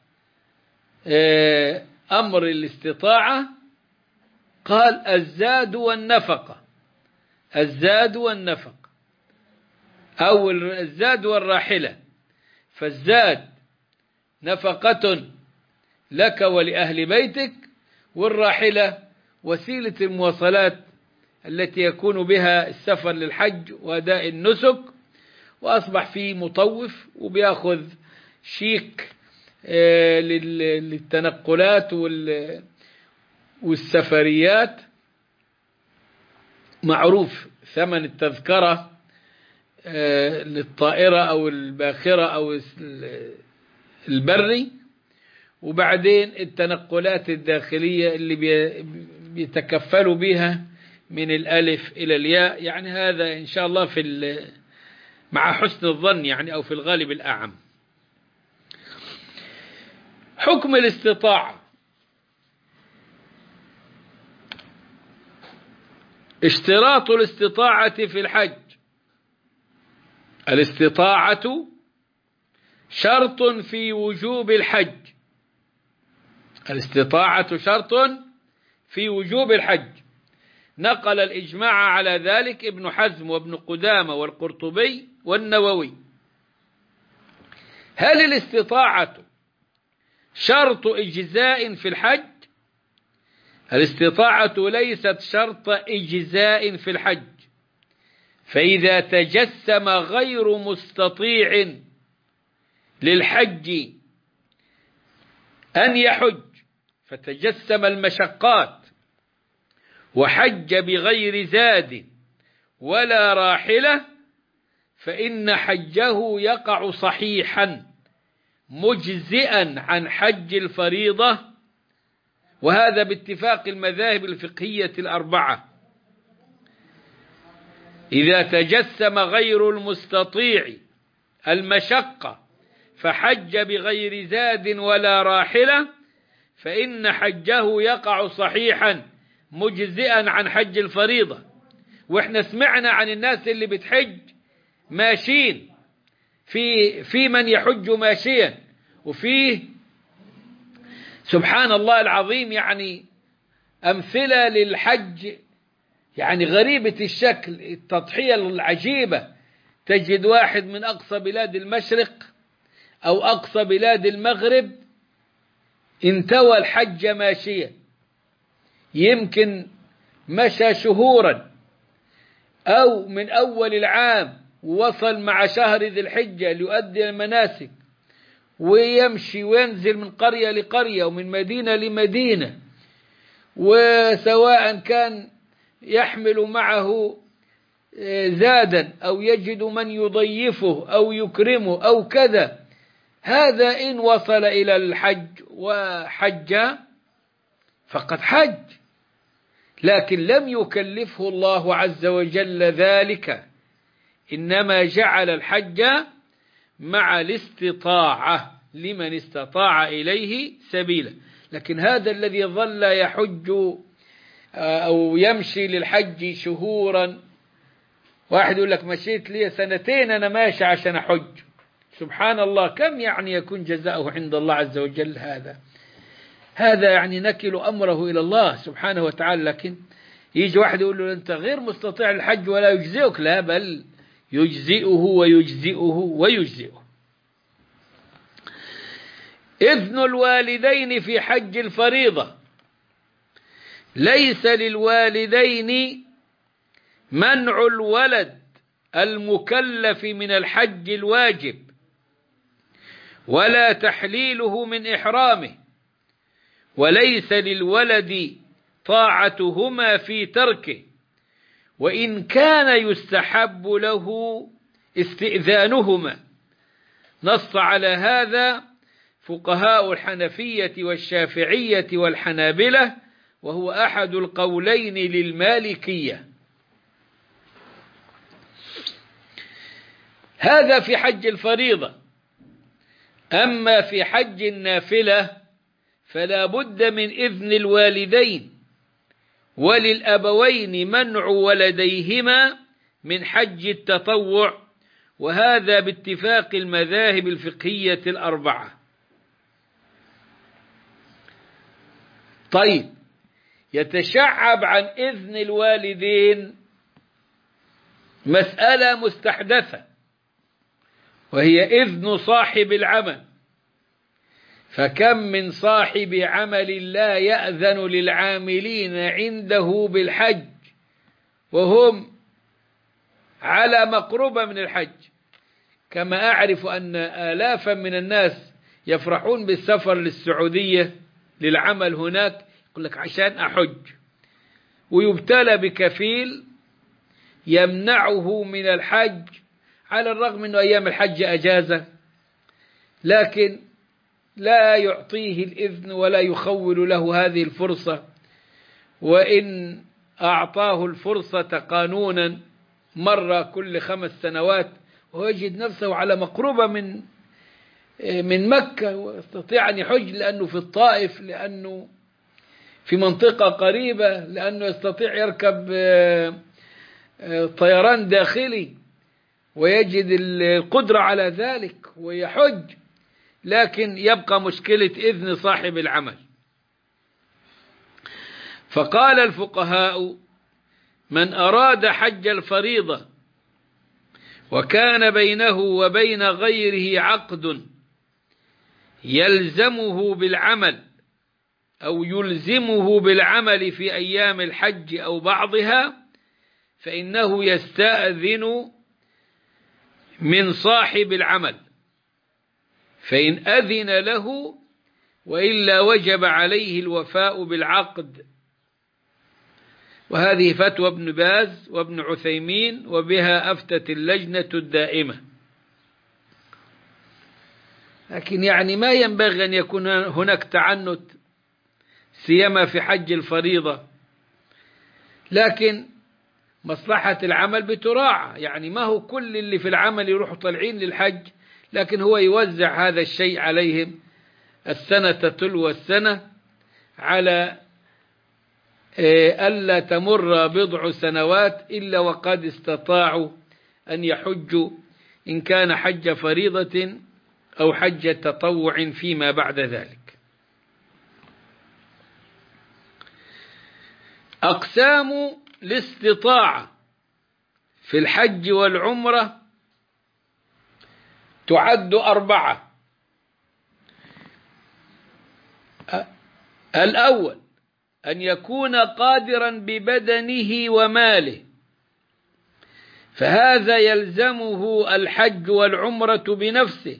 أمر الاستطاعة قال الزاد والنفقة، الزاد والنفقة، أو الزاد والراحلة. فالزاد نفقة لك ولأهل بيتك، والراحلة وسيلة المواصلات التي يكون بها السفر للحج وأداء النسك. وأصبح فيه مطوف وبيأخذ شيك للتنقلات والسفريات، معروف ثمن التذكرة للطائرة أو الباخرة أو البري، وبعدين التنقلات الداخلية اللي بيتكفلوا بها من الألف إلى الياء. يعني هذا إن شاء الله في مع حسن الظن يعني، أو في الغالب الأعم. حكم الاستطاعة: اشتراط الاستطاعة في الحج: الاستطاعة شرط في وجوب الحج، الاستطاعة شرط في وجوب الحج. نقل الإجماع على ذلك ابن حزم وابن قدامة والقرطبي والنووي. هل الاستطاعة شرط إجزاء في الحج؟ الاستطاعة ليست شرط إجزاء في الحج، فإذا تجسم غير مستطيع للحج أن يحج فتجسم المشقات وحج بغير زاد ولا راحلة، فإن حجه يقع صحيحا مجزئا عن حج الفريضة، وهذا باتفاق المذاهب الفقهية الأربعة. إذا تجسم غير المستطيع المشقة فحج بغير زاد ولا راحلة، فإن حجه يقع صحيحا مجزئا عن حج الفريضة. وإحنا سمعنا عن الناس اللي بتحج ماشين، في في من يحج ماشيا، وفيه سبحان الله العظيم يعني أمثلة للحج يعني غريبة الشكل، التضحية العجيبة. تجد واحد من أقصى بلاد المشرق أو أقصى بلاد المغرب انتوى الحج ماشيا، يمكن مشى شهورا أو من أول العام ووصل مع شهر ذي الحجة ليؤدي المناسك، ويمشي وينزل من قرية لقرية ومن مدينة لمدينة، وسواء كان يحمل معه زادا أو يجد من يضيفه أو يكرمه أو كذا. هذا إن وصل إلى الحج وحج فقد حج، لكن لم يكلفه الله عز وجل ذلك، إنما جعل الحج مع الاستطاعة لمن استطاع إليه سبيلا. لكن هذا الذي ظل يحج أو يمشي للحج شهورا، واحد يقول لك مشيت لي سنتين أنا ماشي عشان أحج، سبحان الله، كم يعني يكون جزاؤه عند الله عز وجل؟ هذا هذا يعني نكل أمره إلى الله سبحانه وتعالى. لكن يجي واحد يقول له أنت غير مستطيع الحج ولا يجزئك، لا بل يجزئه ويجزئه ويجزئه. إذن الوالدين في حج الفريضة: ليس للوالدين منع الولد المكلف من الحج الواجب ولا تحليله من إحرامه، وليس للولد طاعتهما في تركه، وإن كان يستحب له استئذانهما. نص على هذا فقهاء الحنفية والشافعية والحنابلة، وهو أحد القولين للمالكية. هذا في حج الفريضة. أما في حج النافلة فلا بد من إذن الوالدين، وللأبوين منع ولديهما من حج التطوع، وهذا باتفاق المذاهب الفقهية الأربعة. طيب، يتشعب عن إذن الوالدين مسألة مستحدثة، وهي إذن صاحب العمل. فكم من صاحب عمل لا يأذن للعاملين عنده بالحج وهم على مقربة من الحج، كما أعرف أن آلافا من الناس يفرحون بالسفر للسعودية للعمل هناك، يقول لك عشان أحج، ويبتلى بكفيل يمنعه من الحج على الرغم أنه أيام الحج أجازة، لكن لا يعطيه الإذن ولا يخول له هذه الفرصة، وإن أعطاه الفرصة قانونا مرة كل خمس سنوات وهو يجد نفسه على مقربة من من مكة ويستطيع أن يحج، لأنه في الطائف، لأنه في منطقة قريبة، لأنه يستطيع يركب طيران داخلي ويجد القدرة على ذلك ويحج، لكن يبقى مشكلة إذن صاحب العمل. فقال الفقهاء: من أراد حج الفريضة وكان بينه وبين غيره عقد يلزمه بالعمل أو يلزمه بالعمل في أيام الحج أو بعضها، فإنه يستأذن من صاحب العمل، فإن أذن له وإلا وجب عليه الوفاء بالعقد. وهذه فتوى ابن باز وابن عثيمين، وبها أفتت اللجنة الدائمة. لكن يعني ما ينبغي أن يكون هناك تعنت سيما في حج الفريضة، لكن مصلحة العمل بتراعى. يعني ما هو كل اللي في العمل يروحوا طالعين للحج، لكن هو يوزع هذا الشيء عليهم السنة تلو السنة، على ألا تمر بضع سنوات إلا وقد استطاعوا أن يحجوا، إن كان حج فريضة أو حج تطوع فيما بعد ذلك. أقسام الاستطاعة في الحج والعمرة تعد أربعة. الأول أن يكون قادرا ببدنه وماله، فهذا يلزمه الحج والعمرة بنفسه،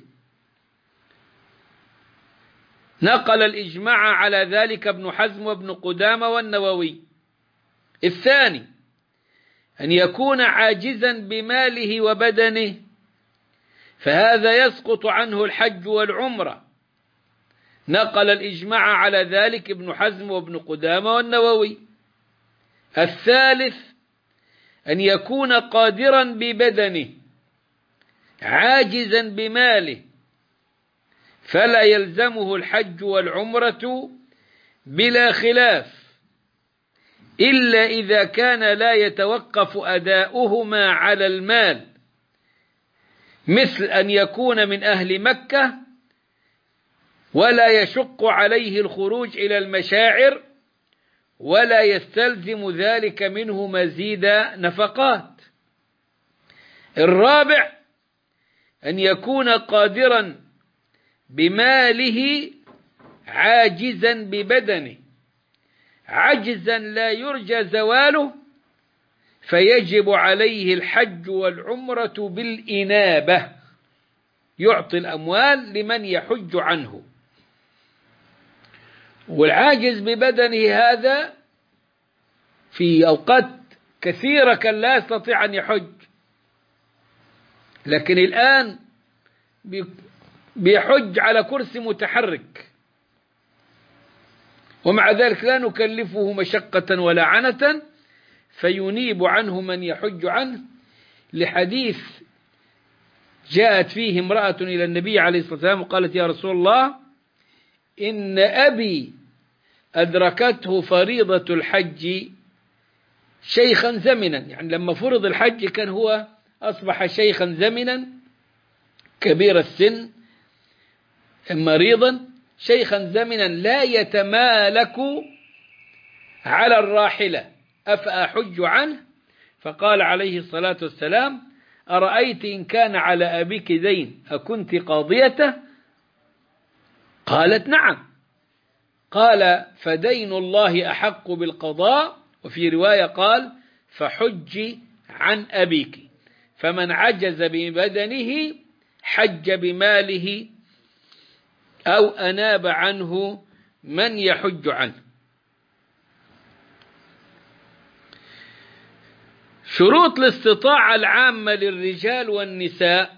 نقل الإجماع على ذلك ابن حزم وابن قدامة والنووي. الثاني أن يكون عاجزا بماله وبدنه، فهذا يسقط عنه الحج والعمرة، نقل الإجماع على ذلك ابن حزم وابن قدامة والنووي. الثالث أن يكون قادرا ببدنه عاجزا بماله، فلا يلزمه الحج والعمرة بلا خلاف، إلا إذا كان لا يتوقف أداؤهما على المال، مثل أن يكون من أهل مكة ولا يشق عليه الخروج إلى المشاعر ولا يستلزم ذلك منه مزيد نفقات. الرابع أن يكون قادرا بماله عاجزا ببدنه، عجزا لا يرجى زواله، فيجب عليه الحج والعمرة بالإنابة، يعطي الأموال لمن يحج عنه. والعاجز ببدنه هذا في أوقات كثيرة كان لا يستطيع أن يحج، لكن الآن بيحج على كرسي متحرك، ومع ذلك لا نكلفه مشقة ولا عنة، فينيب عنه من يحج عنه، لحديث جاءت فيه امرأة إلى النبي عليه الصلاة والسلام وقالت يا رسول الله إن أبي أدركته فريضة الحج شيخا زمنا، يعني لما فرض الحج كان هو أصبح شيخا زمنا كبير السن مريضا شيخا زمنا لا يتمالك على الراحلة، أفأحج عنه؟ فقال عليه الصلاة والسلام أرأيت إن كان على أبيك دين أكنت قاضيته؟ قالت نعم. قال فدين الله أحق بالقضاء، وفي رواية قال فحج عن أبيك، فمن عجز ببدنه حج بماله أو أناب عنه من يحج عنه. شروط الاستطاعة العامة للرجال والنساء: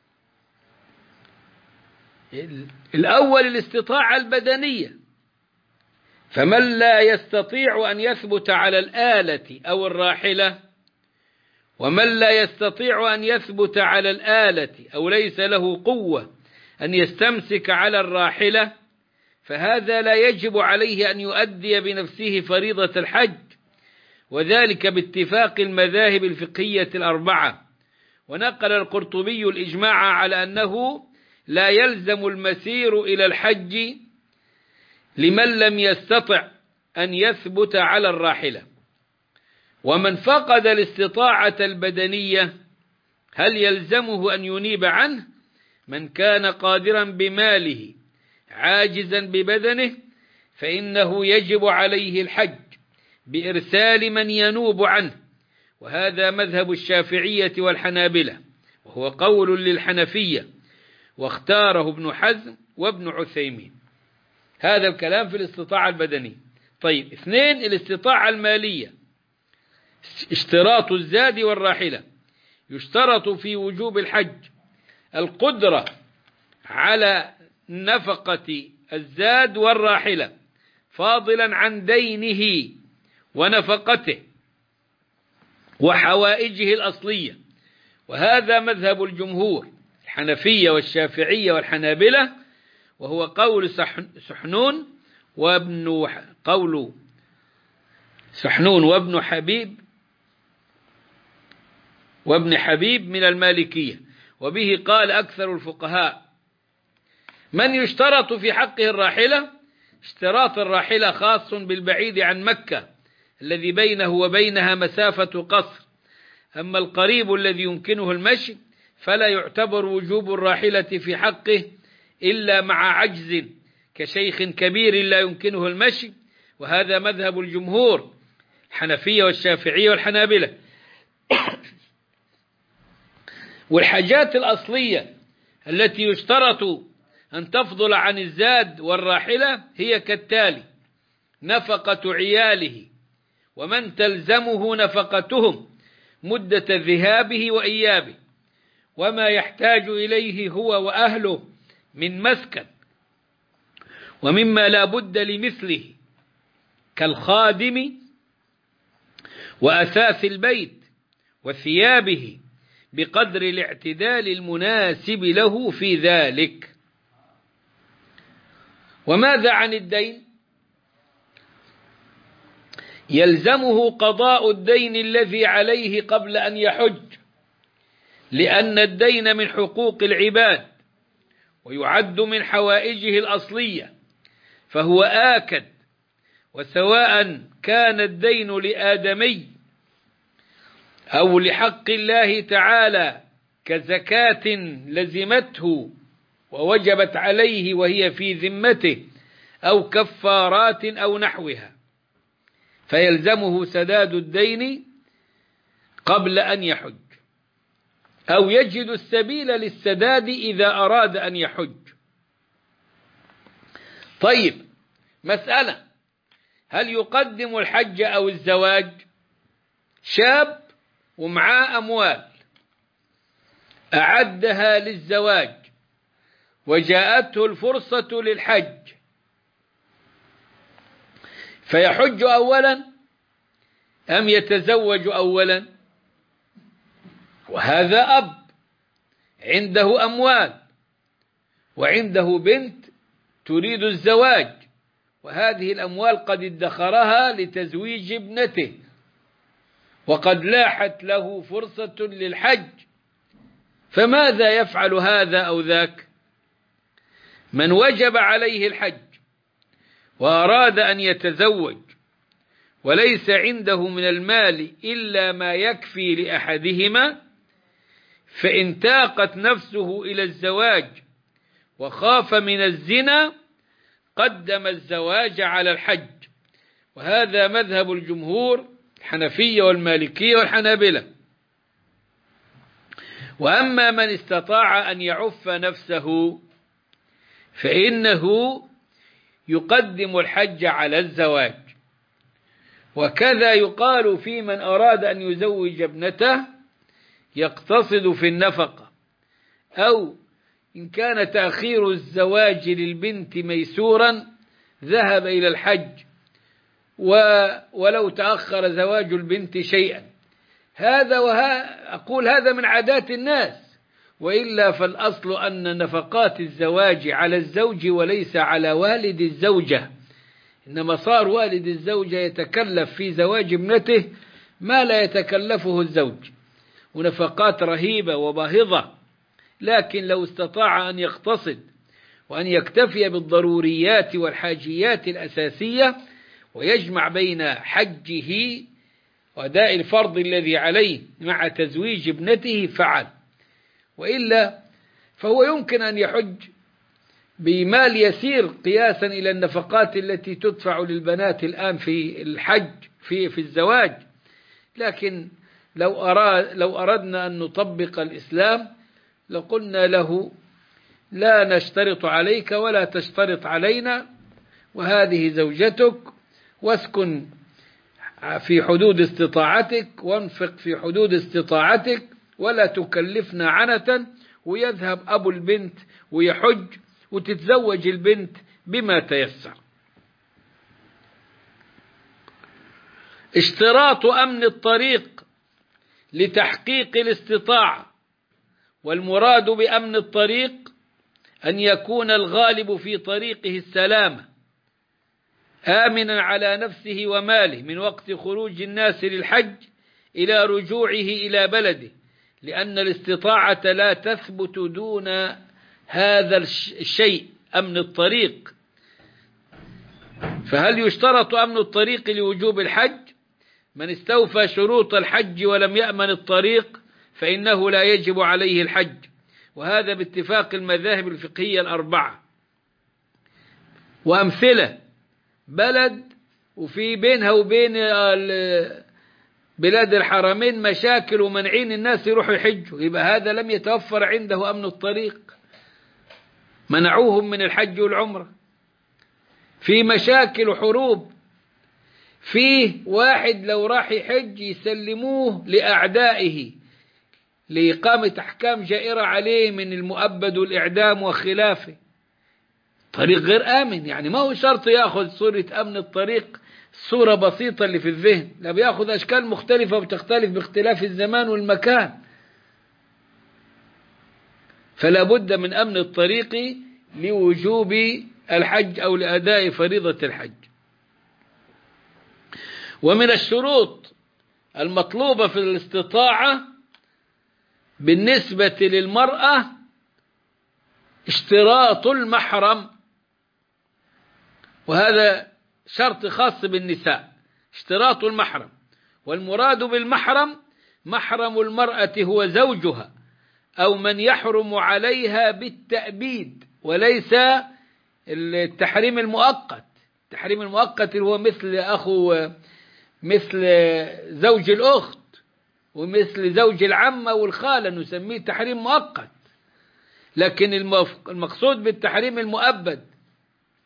الأول الاستطاعة البدنية، فمن لا يستطيع أن يثبت على الآلة أو الراحلة، ومن لا يستطيع أن يثبت على الآلة أو ليس له قوة أن يستمسك على الراحلة، فهذا لا يجب عليه أن يؤدي بنفسه فريضة الحج، وذلك باتفاق المذاهب الفقهية الأربعة. ونقل القرطبي الإجماع على أنه لا يلزم المسير إلى الحج لمن لم يستطع أن يثبت على الراحلة. ومن فقد الاستطاعة البدنية هل يلزمه أن ينيب عنه؟ من كان قادرا بماله عاجزا ببدنه فإنه يجب عليه الحج بإرسال من ينوب عنه، وهذا مذهب الشافعية والحنابلة، وهو قول للحنفية، واختاره ابن حزم وابن عثيمين. هذا الكلام في الاستطاعة البدنية. طيب، اثنين، الاستطاعة المالية: اشتراط الزاد والراحلة. يشترط في وجوب الحج القدرة على نفقة الزاد والراحلة فاضلا عن دينه ونفقته وحوائجه الأصلية، وهذا مذهب الجمهور الحنفية والشافعية والحنابلة، وهو قول سحنون وابن قول سحنون وابن حبيب وابن حبيب من المالكية، وبه قال أكثر الفقهاء. من يشترط في حقه الراحلة؟ اشتراط الراحلة خاص بالبعيد عن مكة الذي بينه وبينها مسافة قصر، أما القريب الذي يمكنه المشي فلا يعتبر وجوب الراحلة في حقه إلا مع عجز كشيخ كبير لا يمكنه المشي، وهذا مذهب الجمهور الحنفية والشافعية والحنابلة. والحاجات الأصلية التي يشترط أن تفضل عن الزاد والراحلة هي كالتالي: نفقة عياله ومن تلزمه نفقتهم مدة ذهابه وإيابه، وما يحتاج إليه هو وأهله من مسكن ومما لا بد لمثله كالخادم وأثاث البيت وثيابه بقدر الاعتدال المناسب له في ذلك. وماذا عن الدين؟ يلزمه قضاء الدين الذي عليه قبل أن يحج، لأن الدين من حقوق العباد ويعد من حوائجه الأصلية، فهو آكد، وسواء كان الدين لآدمي أو لحق الله تعالى كزكاة لزمته ووجبت عليه وهي في ذمته، أو كفارات أو نحوها، فيلزمه سداد الدين قبل أن يحج، أو يجد السبيل للسداد إذا أراد أن يحج. طيب، مسألة: هل يقدم الحج أو الزواج؟ شاب ومعاه أموال أعدها للزواج وجاءته الفرصة للحج، فيحج أولا أم يتزوج أولا؟ وهذا أب عنده أموال وعنده بنت تريد الزواج، وهذه الأموال قد ادخرها لتزويج ابنته، وقد لاحت له فرصة للحج، فماذا يفعل هذا أو ذاك؟ من وجب عليه الحج وأراد أن يتزوج وليس عنده من المال إلا ما يكفي لأحدهما، فإن تاقت نفسه إلى الزواج وخاف من الزنا قدم الزواج على الحج، وهذا مذهب الجمهور الحنفية والمالكية والحنابلة. وأما من استطاع أن يعف نفسه فإنه يقدم الحج على الزواج. وكذا يقال في من أراد أن يزوج ابنته يقتصد في النفقة، أو إن كان تأخير الزواج للبنت ميسورا ذهب إلى الحج ولو تأخر زواج البنت شيئا. هذا وها أقول هذا من عادات الناس، وإلا فالأصل أن نفقات الزواج على الزوج وليس على والد الزوجة، إنما صار والد الزوجة يتكلف في زواج ابنته ما لا يتكلفه الزوج، ونفقات رهيبة وباهظة. لكن لو استطاع أن يقتصد وأن يكتفي بالضروريات والحاجيات الأساسية ويجمع بين حجه وأداء الفرض الذي عليه مع تزويج ابنته فعل، وإلا فهو يمكن أن يحج بمال يسير قياسا إلى النفقات التي تدفع للبنات الآن في الحج في في الزواج. لكن لو أراد لو أردنا أن نطبق الإسلام لقلنا له لا نشترط عليك ولا تشترط علينا، وهذه زوجتك، واسكن في حدود استطاعتك وانفق في حدود استطاعتك ولا تكلفنا عنة، ويذهب أبو البنت ويحج وتتزوج البنت بما تيسر. اشتراط أمن الطريق لتحقيق الاستطاعة، والمراد بأمن الطريق أن يكون الغالب في طريقه السلامة آمنا على نفسه وماله من وقت خروج الناس للحج إلى رجوعه إلى بلده، لأن الاستطاعة لا تثبت دون هذا الشيء أمن الطريق. فهل يشترط أمن الطريق لوجوب الحج؟ من استوفى شروط الحج ولم يأمن الطريق فإنه لا يجب عليه الحج، وهذا باتفاق المذاهب الفقهية الأربعة. وأمثلة بلد وفي بينها وبين بلاد الحرمين مشاكل ومنعين الناس يروحوا يحجوا، يبقى هذا لم يتوفر عنده أمن الطريق، منعوهم من الحج والعمرة. في مشاكل وحروب، فيه واحد لو راح يحج يسلموه لأعدائه لإقامة أحكام جائرة عليه من المؤبد والإعدام وخلافه، طريق غير آمن. يعني ما هو شرط يأخذ صورة أمن الطريق صورة بسيطة اللي في الذهن، لا بيأخذ أشكال مختلفة وتختلف باختلاف الزمان والمكان. فلا بد من أمن الطريق لوجوب الحج أو لأداء فريضة الحج. ومن الشروط المطلوبة في الاستطاعة بالنسبة للمرأة اشتراط المحرم، وهذا شرط خاص بالنساء، اشتراط المحرم. والمراد بالمحرم محرم المرأة هو زوجها أو من يحرم عليها بالتأبيد، وليس التحريم المؤقت. التحريم المؤقت هو مثل أخو مثل زوج الأخت ومثل زوج العمة والخالة، نسميه تحريم مؤقت. لكن المقصود بالتحريم المؤبد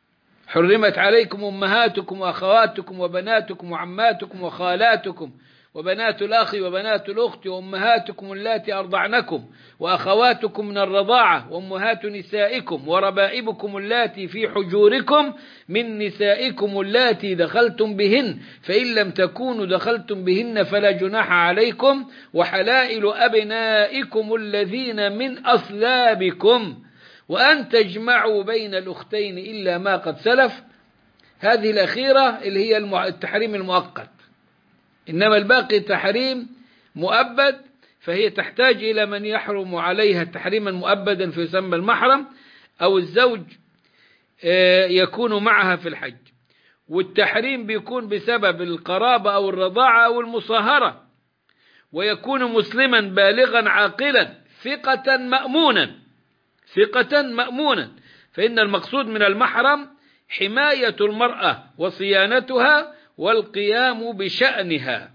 حرمت عليكم أمهاتكم وأخواتكم وبناتكم وعماتكم وخالاتكم وبنات الأخ وبنات الأخت وأمهاتكم اللاتي أرضعنكم وأخواتكم من الرضاعة وأمهات نسائكم وربائبكم اللاتي في حجوركم من نسائكم اللاتي دخلتم بهن فإن لم تكونوا دخلتم بهن فلا جناح عليكم وحلائل أبنائكم الذين من أصلابكم وأن تجمعوا بين الأختين إلا ما قد سلف. هذه الأخيرة اللي هي التحريم المؤقت، إنما الباقي تحريم مؤبد، فهي تحتاج إلى من يحرم عليها تحريما مؤبدا فيسمى المحرم أو الزوج يكون معها في الحج. والتحريم بيكون بسبب القرابة أو الرضاعة أو المصاهرة، ويكون مسلما بالغا عاقلا ثقة مأمونا ثقة مأمونا فإن المقصود من المحرم حماية المرأة وصيانتها والقيام بشأنها.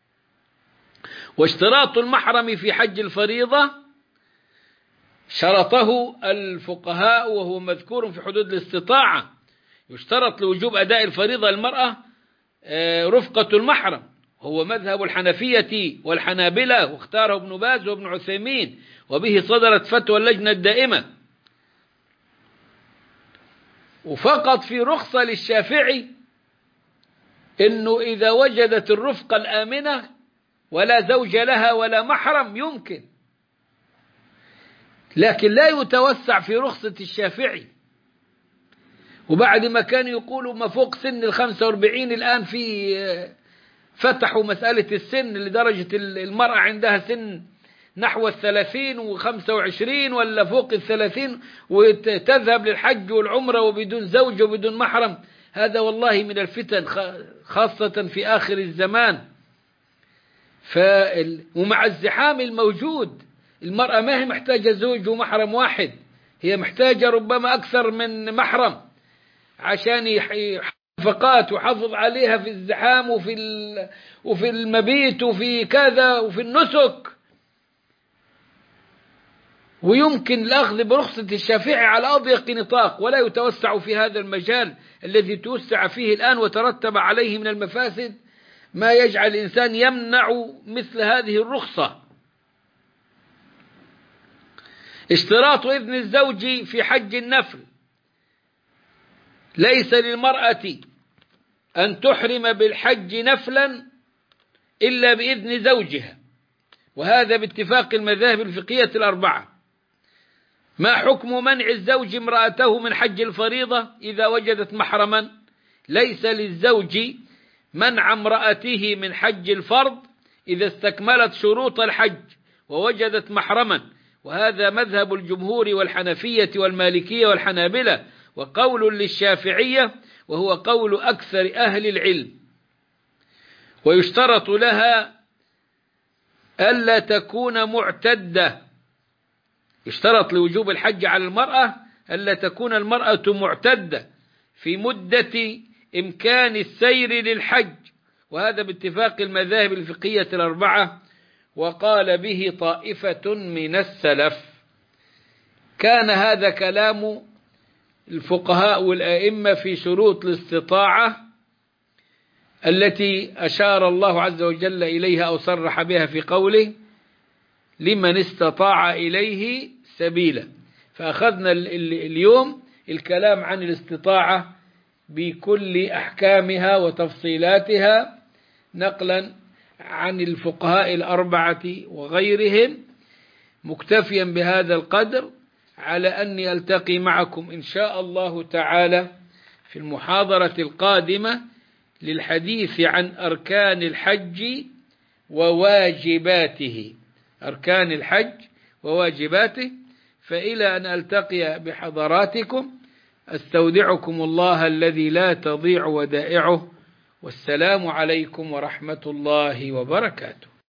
واشتراط المحرم في حج الفريضة شرطه الفقهاء وهو مذكور في حدود الاستطاعة. يشترط لوجوب أداء الفريضة المرأة رفقة المحرم، هو مذهب الحنفية والحنابلة واختاره ابن باز وابن عثيمين، وبه صدرت فتوى اللجنة الدائمة. وفقط في رخصة للشافعي إنه إذا وجدت الرفقة الآمنة ولا زوج لها ولا محرم يمكن، لكن لا يتوسع في رخصة الشافعي. وبعد ما كان يقولوا ما فوق سن الخمسة واربعين الآن في فتحوا مسألة السن لدرجة المرأة عندها سن نحو الثلاثين وخمسة وعشرين ولا فوق الثلاثين وتذهب للحج والعمرة وبدون زوج وبدون محرم. هذا والله من الفتن خاصة في آخر الزمان. ومع الزحام الموجود المرأة ما هي محتاجة زوج ومحرم واحد، هي محتاجة ربما أكثر من محرم عشان يحفقات وحافظ عليها في الزحام وفي وفي المبيت وفي كذا وفي النسك. ويمكن الأخذ برخصة الشافعي على أضيق نطاق ولا يتوسع في هذا المجال الذي توسع فيه الآن وترتب عليه من المفاسد ما يجعل الإنسان يمنع مثل هذه الرخصة. اشتراط إذن الزوج في حج النفل، ليس للمرأة أن تحرم بالحج نفلا إلا بإذن زوجها، وهذا باتفاق المذاهب الفقهية الأربعة. ما حكم منع الزوج امرأته من حج الفريضة إذا وجدت محرما؟ ليس للزوج منع امرأته من حج الفرض إذا استكملت شروط الحج ووجدت محرما، وهذا مذهب الجمهور والحنفية والمالكية والحنابلة، وقول للشافعية وهو قول أكثر أهل العلم. ويشترط لها ألا تكون معتدة، يشترط لوجوب الحج على المرأة ألا تكون المرأة معتدة في مدة إمكان السير للحج، وهذا باتفاق المذاهب الفقهية الأربعة، وقال به طائفة من السلف. كان هذا كلام الفقهاء والأئمة في شروط الاستطاعة التي أشار الله عز وجل إليها أو صرح بها في قوله لمن استطاع إليه سبيلا. فأخذنا اليوم الكلام عن الاستطاعة بكل أحكامها وتفصيلاتها نقلا عن الفقهاء الأربعة وغيرهم، مكتفيا بهذا القدر على أني ألتقي معكم إن شاء الله تعالى في المحاضرة القادمة للحديث عن أركان الحج وواجباته، أركان الحج وواجباته. فإلى أن ألتقي بحضراتكم أستودعكم الله الذي لا تضيع ودائعه، والسلام عليكم ورحمة الله وبركاته.